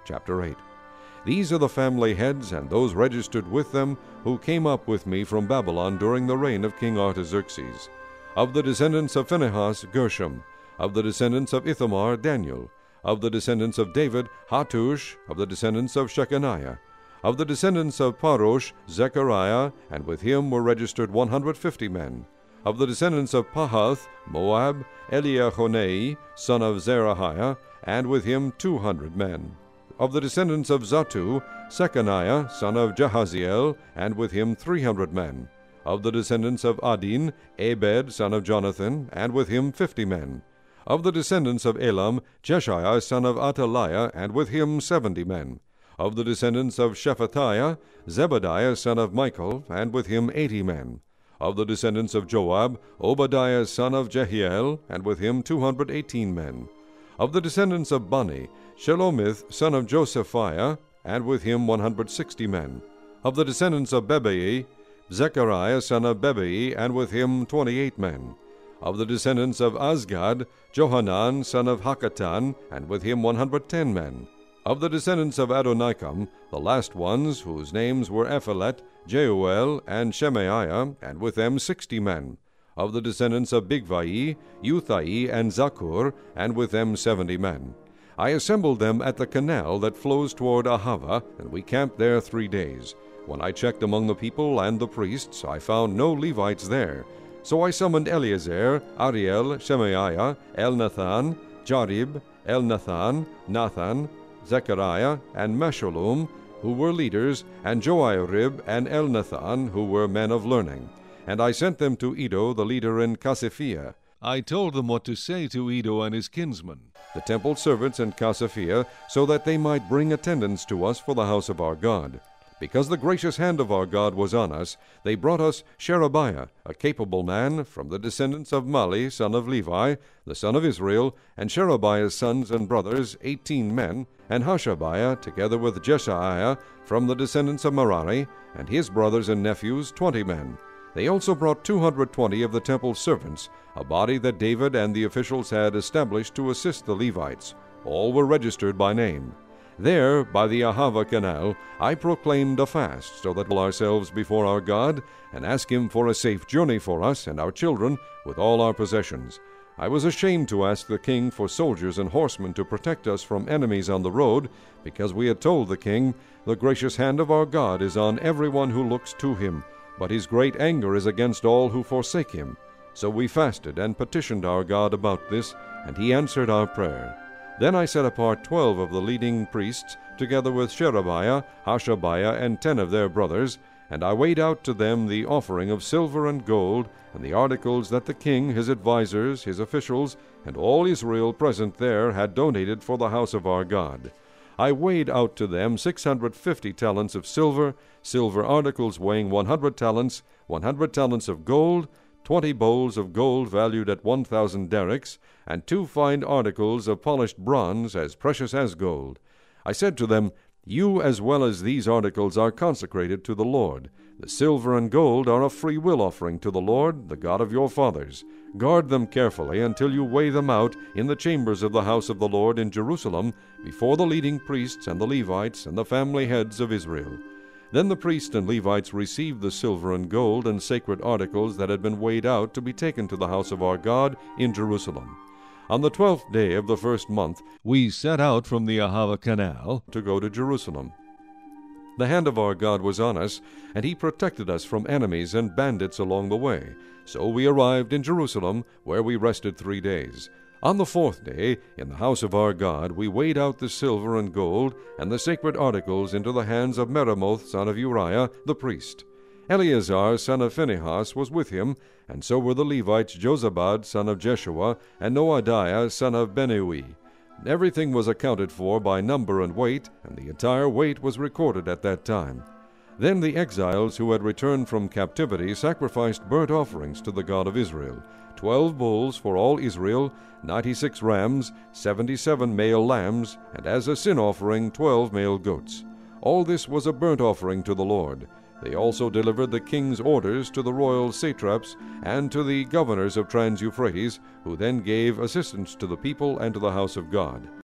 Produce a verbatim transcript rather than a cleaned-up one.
chapter eight. These are the family heads and those registered with them who came up with me from Babylon during the reign of King Artaxerxes. Of the descendants of Phinehas, Gershom. Of the descendants of Ithamar, Daniel. Of the descendants of David, Hattush. Of the descendants of Shechaniah. Of the descendants of Parosh, Zechariah, and with him were registered one hundred fifty men. Of the descendants of Pahath, Moab, Eliahonai, son of Zerahiah, and with him two hundred men. Of the descendants of Zattu, Shechaniah, son of Jahaziel, and with him three hundred men. Of the descendants of Adin, Ebed, son of Jonathan, and with him fifty men. Of the descendants of Elam, Jeshiah, son of Ataliah, and with him seventy men. Of the descendants of Shephatiah, Zebadiah, son of Michael, and with him eighty men. Of the descendants of Joab, Obadiah, son of Jehiel, and with him two hundred eighteen men. Of the descendants of Bani, Shelomith, son of Josephiah, and with him one hundred sixty men. Of the descendants of Bebai, Zechariah, son of Bebai, and with him twenty-eight men. Of the descendants of Azgad, Johanan, son of Hakatan, and with him one hundred ten men. Of the descendants of Adonikam, the last ones, whose names were Ephelet, Jeuel, and Shemaiah, and with them sixty men. Of the descendants of Bigvai, Uthai, and Zakur, and with them seventy men. I assembled them at the canal that flows toward Ahava, and we camped there three days. When I checked among the people and the priests, I found no Levites there. So I summoned Eleazar, Ariel, Shemaiah, Elnathan, Jarib, Elnathan, Nathan, Zechariah, and Meshullam, who were leaders, and Joiarib and Elnathan, who were men of learning. And I sent them to Iddo, the leader in Casiphia. I told them what to say to Iddo and his kinsmen, the temple servants in Casiphia, so that they might bring attendance to us for the house of our God. Because the gracious hand of our God was on us, they brought us Sherebiah, a capable man, from the descendants of Mali, son of Levi, the son of Israel, and Sherebiah's sons and brothers, eighteen men, and Hashabiah, together with Jeshaiah, from the descendants of Merari, and his brothers and nephews, twenty men. They also brought two hundred twenty of the temple servants, a body that David and the officials had established to assist the Levites. All were registered by name. There, by the Ahava canal, I proclaimed a fast, so that we'll ourselves before our God, and ask him for a safe journey for us and our children, with all our possessions. I was ashamed to ask the king for soldiers and horsemen to protect us from enemies on the road, because we had told the king, the gracious hand of our God is on everyone who looks to him, but his great anger is against all who forsake him. So we fasted and petitioned our God about this, and he answered our prayer. Then I set apart twelve of the leading priests, together with Sherebiah, Hashabiah, and ten of their brothers, and I weighed out to them the offering of silver and gold, and the articles that the king, his advisers, his officials, and all Israel present there had donated for the house of our God. I weighed out to them six hundred fifty talents of silver, silver articles weighing one hundred talents, one hundred talents of gold, twenty bowls of gold valued at one thousand derricks, and two fine articles of polished bronze as precious as gold. I said to them, You as well as these articles are consecrated to the Lord. The silver and gold are a free will offering to the Lord, the God of your fathers. Guard them carefully until you weigh them out in the chambers of the house of the Lord in Jerusalem, before the leading priests and the Levites and the family heads of Israel. Then the priests and Levites received the silver and gold and sacred articles that had been weighed out to be taken to the house of our God in Jerusalem. On the twelfth day of the first month we set out from the Ahava canal to go to Jerusalem. The hand of our God was on us, and he protected us from enemies and bandits along the way. So we arrived in Jerusalem, where we rested three days. On the fourth day, in the house of our God, we weighed out the silver and gold and the sacred articles into the hands of Meremoth, son of Uriah, the priest. Eleazar, son of Phinehas, was with him, and so were the Levites Jozabad, son of Jeshua, and Noadiah, son of Binnui. Everything was accounted for by number and weight, and the entire weight was recorded at that time. Then the exiles who had returned from captivity sacrificed burnt offerings to the God of Israel, twelve bulls for all Israel, ninety-six rams, seventy-seven male lambs, and as a sin offering twelve male goats. All this was a burnt offering to the Lord. They also delivered the king's orders to the royal satraps and to the governors of Trans-Euphrates, who then gave assistance to the people and to the house of God.